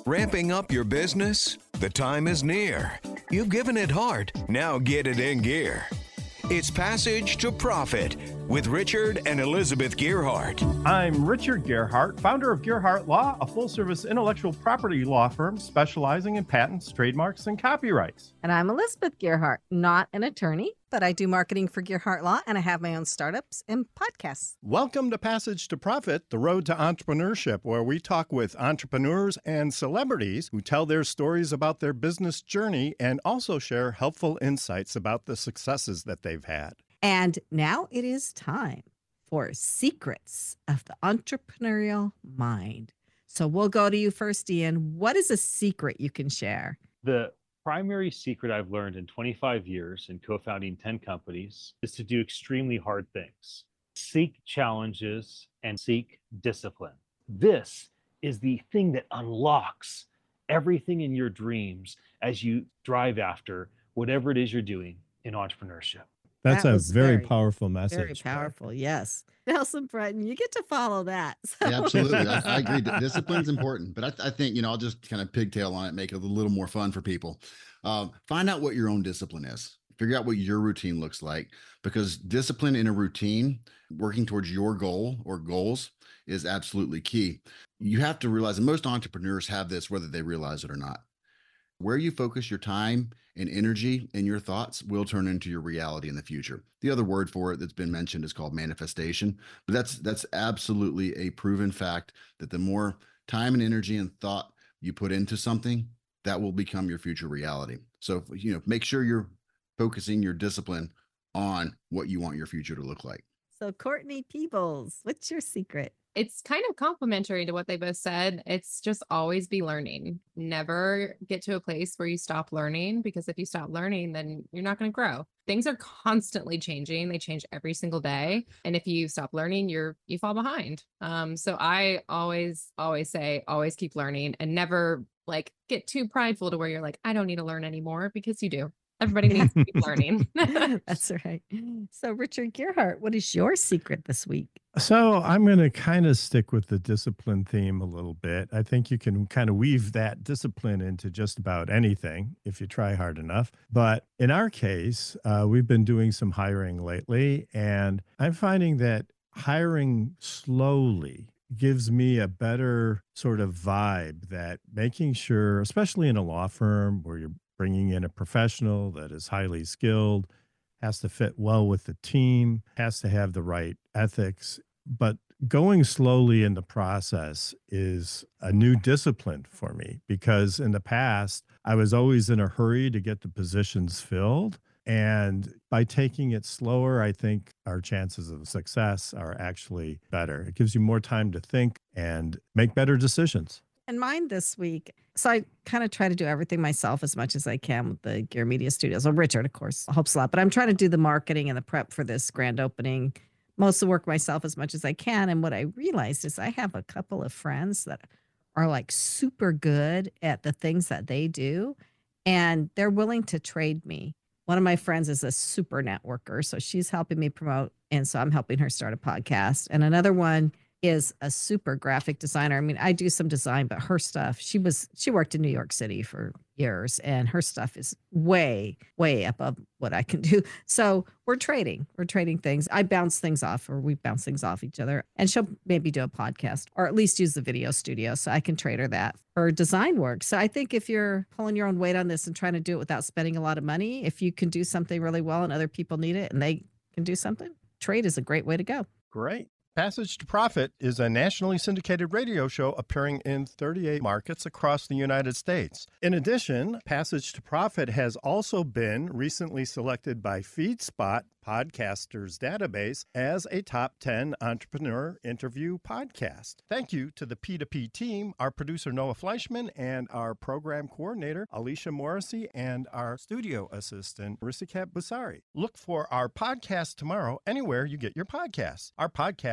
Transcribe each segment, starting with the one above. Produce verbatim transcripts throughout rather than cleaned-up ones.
Ramping up your business? The time is near. You've given it heart, now get it in gear. It's Passage to Profit with Richard and Elizabeth Gearhart. I'm Richard Gearhart, founder of Gearhart Law, a full-service intellectual property law firm specializing in patents, trademarks, and copyrights. And I'm Elizabeth Gearhart, not an attorney, but I do marketing for Gearhart Law, and I have my own startups and podcasts. Welcome to Passage to Profit, the road to entrepreneurship, where we talk with entrepreneurs and celebrities who tell their stories about their business journey and also share helpful insights about the successes that they've had. And now it is time for Secrets of the Entrepreneurial Mind. So we'll go to you first, Ian. What is a secret you can share? The primary secret I've learned in twenty-five years in co-founding ten companies is to do extremely hard things. Seek challenges and seek discipline. This is the thing that unlocks everything in your dreams as you drive after whatever it is you're doing in entrepreneurship. That's That a was very, very, powerful message. Very powerful, yes. Nelson Breton, you get to follow that. So. Yeah, absolutely. I, I agree. Discipline's important, but I, th- I think, you know, I'll just kind of pigtail on it, make it a little more fun for people. Um, find out what your own discipline is. Figure out what your routine looks like, because discipline in a routine, working towards your goal or goals, is absolutely key. You have to realize that most entrepreneurs have this, whether they realize it or not. Where you focus your time and energy and your thoughts will turn into your reality in the future. The other word for it that's been mentioned is called manifestation, but that's that's absolutely a proven fact that the more time and energy and thought you put into something, that will become your future reality. So, you know, make sure you're focusing your discipline on what you want your future to look like. So Courtney Peebles, what's your secret? It's kind of complementary to what they both said. It's just always be learning. Never get to a place where you stop learning, because if you stop learning, then you're not going to grow. Things are constantly changing. They change every single day. And if you stop learning, you're, you fall behind. Um, so I always, always say, always keep learning, and never like get too prideful to where you're like, I don't need to learn anymore, because you do. Everybody needs to keep learning. That's right. So Richard Gearhart, what is your secret this week? So I'm going to kind of stick with the discipline theme a little bit. I think you can kind of weave that discipline into just about anything if you try hard enough. But in our case, uh, we've been doing some hiring lately, and I'm finding that hiring slowly gives me a better sort of vibe, that making sure, especially in a law firm where you're bringing in a professional that is highly skilled, has to fit well with the team, has to have the right ethics. But going slowly in the process is a new discipline for me, because in the past, I was always in a hurry to get the positions filled. And by taking it slower, I think our chances of success are actually better. It gives you more time to think and make better decisions. And mine this week. So I kind of try to do everything myself as much as I can with the Gear Media Studios. Well, Richard, of course, helps a lot, but I'm trying to do the marketing and the prep for this grand opening, most of the work myself as much as I can. And what I realized is I have a couple of friends that are like super good at the things that they do, and they're willing to trade me. One of my friends is a super networker, so she's helping me promote, and so I'm helping her start a podcast. And another one is a super graphic designer. I mean, I do some design, but her stuff, she was, she worked in New York City for years, and her stuff is way, way above what I can do. So we're trading, we're trading things. I bounce things off, or we bounce things off each other, and she'll maybe do a podcast or at least use the video studio, so I can trade her that for design work. So I think if you're pulling your own weight on this and trying to do it without spending a lot of money, if you can do something really well and other people need it and they can do something, trade is a great way to go. Great. Passage to Profit is a nationally syndicated radio show appearing in thirty-eight markets across the United States. In addition, Passage to Profit has also been recently selected by FeedSpot Podcasters Database as a top ten entrepreneur interview podcast. Thank you to the P two P team, our producer Noah Fleischman, and our program coordinator Alicia Morrissey, and our studio assistant Risikat Busari. Look for our podcast tomorrow anywhere you get your podcasts. Our podcast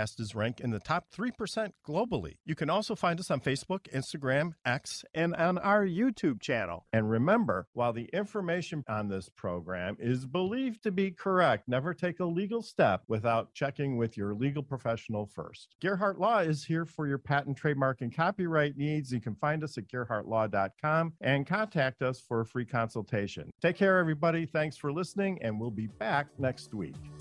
podcast is ranked in the top three percent globally. You can also find us on Facebook, Instagram, X, and on our YouTube channel. And remember, while the information on this program is believed to be correct, never take a legal step without checking with your legal professional first. Gerhardt Law is here for your patent, trademark, and copyright needs. You can find us at gerhardt law dot com and contact us for a free consultation. Take care, everybody. Thanks for listening, and we'll be back next week.